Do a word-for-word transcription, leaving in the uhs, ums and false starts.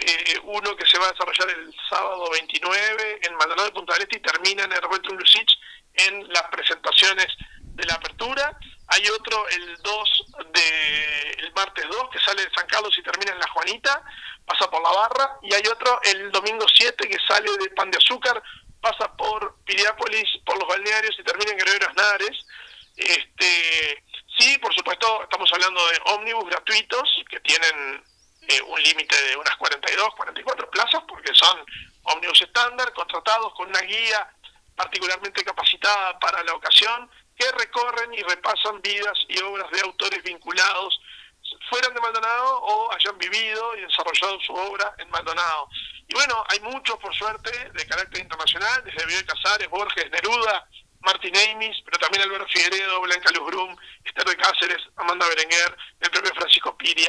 eh, uno que se va a desarrollar el sábado veintinueve en Maldonado de Punta del Este y termina en el Roberto Lucich en las presentaciones de la apertura. Hay otro el dos de el martes dos que sale de San Carlos y termina en La Juanita, pasa por La Barra, y hay otro el domingo siete que sale de Pan de Azúcar, pasa por Piriápolis, por los balnearios y termina en Gregorio Aznares. Este, sí, por supuesto, estamos hablando de ómnibus gratuitos que tienen eh, un límite de unas cuarenta y dos, cuarenta y cuatro plazas, porque son ómnibus estándar, contratados con una guía particularmente capacitada para la ocasión, que recorren y repasan vidas y obras de autores vinculados, fueran de Maldonado o hayan vivido y desarrollado su obra en Maldonado. Y bueno, hay muchos, por suerte, de carácter internacional, desde Bioy Casares, Borges, Neruda, Martín Amis, pero también Alberto Figueredo, Blanca Luz Brum, Esther de Cáceres, Amanda Berenguer, el propio Francisco Piria.